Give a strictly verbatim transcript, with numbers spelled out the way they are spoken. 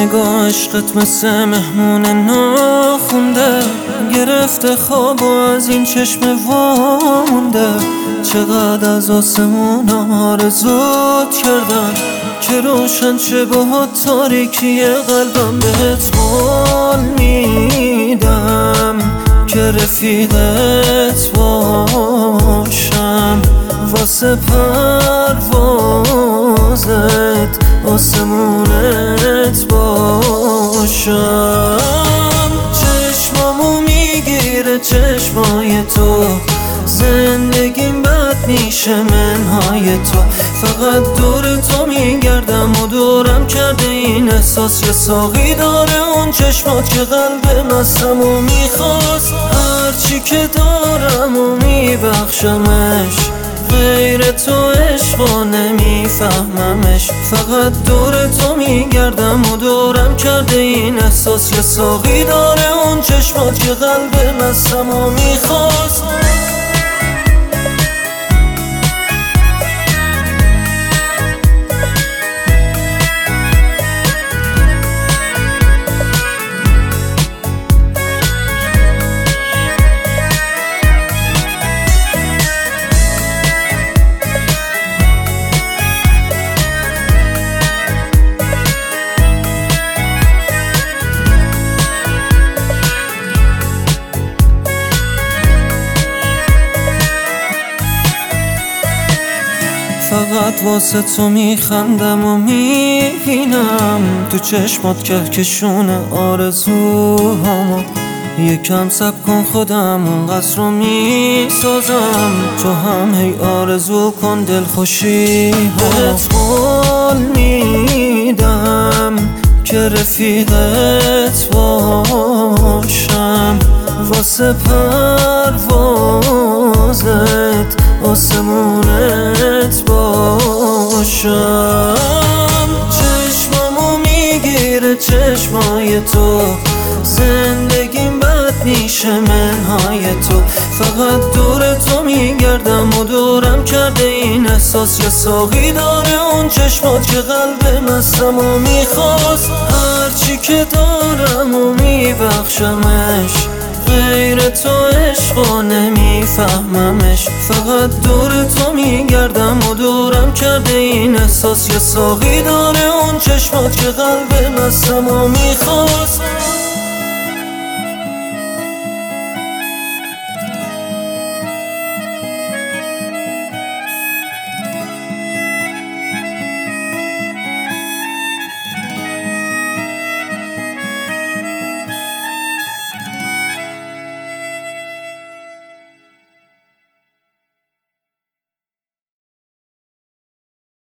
نگاه عشقت مثل مهمون ناخونده، گرفته خواب و از این چشم وامونده. چقدر از آسمون آرزوت کردم که روشن چه با تاریکی قلبم. بهت قول میدم که رفیقت باشم، واسه پروازت آسمونت باشم. چشمامو میگیره چشمای تو، زندگیم بد میشه منهای تو. فقط دور تو میگردم و دورم کرده این احساس. یه ساقی داره اون چشمات که قلب مستم و میخواست، هرچی که دارم و میبخشمش. غیر تو عشقا نمیفهممش. فقط دور تو میگردم و دورم کرده این احساس. یه ساقی داره اون چشمات که قلب مستم و میخواست. فقط واسه تو میخندم و میبینم تو چشمات کهکشون آرزوهامو. یکم صبر کن خودم اون قصر رو میسازم، تو هم هی آرزو کن دل خوشی. بهت قول میدم که رفیقت باشم، واسه پروازت آسمونت باشم. چشمامو میگیره چشمای تو، زندگیم بد میشه منهای تو. فقط دور تو میگردم و دورم کرده این احساس. یه ساقی داره اون چشمات که قلب مستم و میخواست، هرچی که دارم و میبخشمش. غیر تو عشقا نمیفهممش. فقط دور تو میگردم و دورم کرده این احساس. یه ساقی داره اون چشمات که قلب مستم و میخواست.